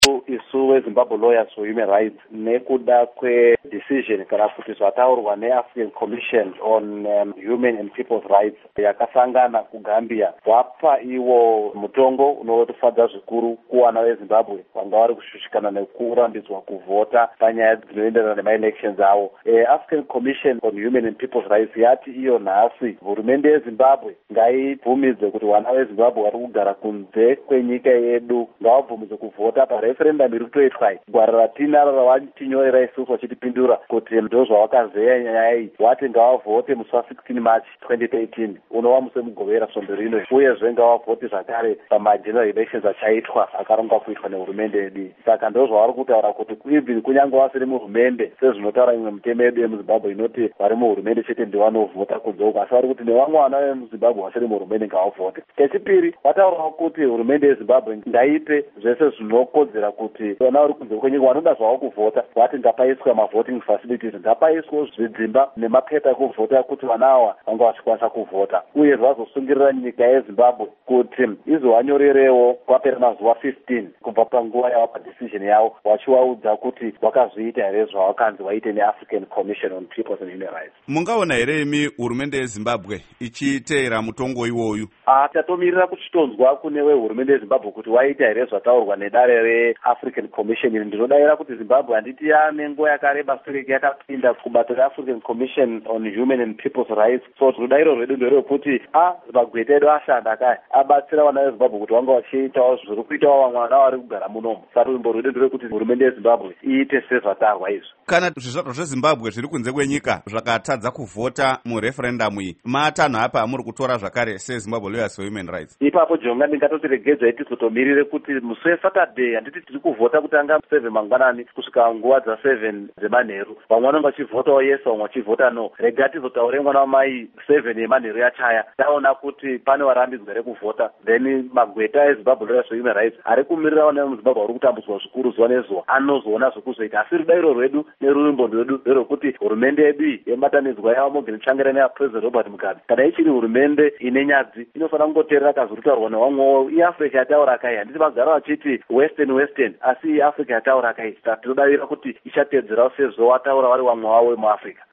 isu weZimbabwe Lawyers for Human Rights nekuda kwe-decision kana kuti zvataurwa neAfrican Commission on Human and People's Rights yakasangana kuGambia wapa iwo mutongo unotifadza zvikuru kuwana veZimbabwe vanga vari kushushikana nekurambidzwa kuvhota panyaya dzinoenderana nemaelections avo. African Commission on Human and People's Rights yati iyo nhasi hurumende yeZimbabwe ngaibvumidze kuti vana veZimbabwe vari kugara kunze kwenyika yedu ngavabvumidze kuvhota pareferendum iri kutoitwa gwara ratinaro ravatinyorera isusu vachitipindura kuti ndo zvawakazeya nyaya iyi wati ngavavhote musi wa16 March 2013 unova musi wemugovera svondo rino, uyezve ngavavhote zvakare pamageneral elections achaitwa akarongwa kuitwa nehurumende yedu. Saka ndo zvavari kutaura kuti even kunyange vasiri muhurumende sezvinotaura imwe mitemo yedu yemuZimbabwe inoti vari muhurumende chete ndivanovhota kunze uko, asi vari kuti nevamwe vana vemuZimbabwe vasiri muhurumende ngavavhote. Chechipiri vataurawo kuti hurumende yeZimbabwe ngaipe zvese zvinokodzera kuti vana vari kunze kwenyika vanoda zvavo kuvhota vati ngapaiswe mavoting facilities, ngapaiswe zvidzimba nemapepa ekuvhota kuti vana ava vanga vachikwanisa kuvhota, uye vazosungirira nyika yeZimbabwe kuti izovanyorerewo kwapera mazuva 15 kubva panguva yavapa decision yavo vachivaudza kuti vakazviita here zvavakanzi vaite neAfrican Commission on People's and Human Rights. Mungaona here imi hurumende yeZimbabwe ichiteera mutongo iwoyu? Tatomirira kuchitonzwa kune wehurumende yeZimbabwe kuti waita here zvataurwa nedare reAfrican Commission iri. Ndinodavira kuti Zimbabwe handiti yane nguva yakareba sure yakapinda kubato reAfrican Commission on Human and People's Rights, so tinodaviro rwedu nderekuti magweta edu ashanda kaya abatsira vana veZimbabwe kuti vanga vachiitawo zviri kuitawo vamwe vana vari kugara munomu. Saka rwimbo rwedu nderekuti hurumende yeZimbabwe iite sezvatarwa izvo. Kana zvizvarwa zveZimbabwe zviri kunze kwenyika zvakatadza kuvhota mureferendum iyi, matanho apa amuri kutora zvakare seZimbabwe Lawyers for Human Rights? Ipapo jonga ndingatoti regedzai tizotomirire kuti musi weSaturday handiti tiri kuvhota kutanga 7 mangwanani kusvika nguva dza7 dzemanheru. Vamwe vanenge vachivhotawo yes, vamwe vachivhota no. Rega tizotaure mwana wamai 7 yemanheru yachaya taona kuti pane varambidzwa rekuvhota, then magweta eZimbabwe Lawyers for Human Rights ari kumirira vana vemuZimbabwe vari kutambudzwa zvikuru zuva nezuva anozoona zvekuzoita. Asi rudairo rwedu nerurumbo rwedu nderwekuti hurumende yedu yematanidzwa yavo Morgan Tsvangirai naPresident Robert Mugabe kana ichiri hurumende ine nyadzi inofanira kungoteerera kazviritaurwa nevamwewo. iAfrica yataura kai handiti vagara vachiti western asi iAfrica yataura kai. Saka tinodavira kuti ichatedzerawo sezvo vataura vari vamwe wavo vemuAfrica.